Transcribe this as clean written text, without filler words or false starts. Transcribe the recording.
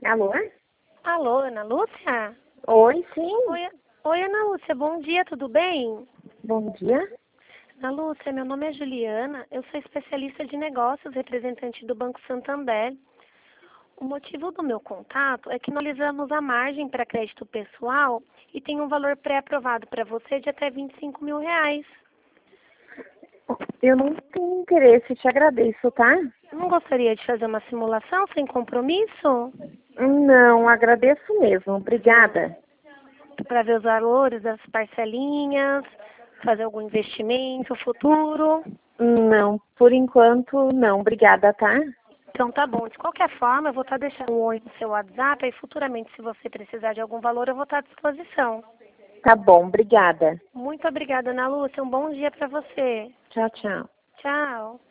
Alô? Alô, Ana Lúcia? Oi, sim. Oi, Ana Lúcia, bom dia, tudo bem? Bom dia. Ana Lúcia, meu nome é Juliana, eu sou especialista de negócios, representante do Banco Santander. O motivo do meu contato é que nós analisamos a margem para crédito pessoal e tem um valor pré-aprovado para você de até R$ 25.000. Eu não tenho interesse, te agradeço, tá? Não gostaria de fazer uma simulação sem compromisso? Não, agradeço mesmo. Obrigada. Para ver os valores das parcelinhas, fazer algum investimento futuro? Não, por enquanto não. Obrigada, tá? Então tá bom. De qualquer forma, eu vou estar deixando um oi no seu WhatsApp e futuramente, se você precisar de algum valor, eu vou estar à disposição. Tá bom, obrigada. Muito obrigada, Ana Lúcia. Um bom dia para você. Tchau, tchau. Tchau.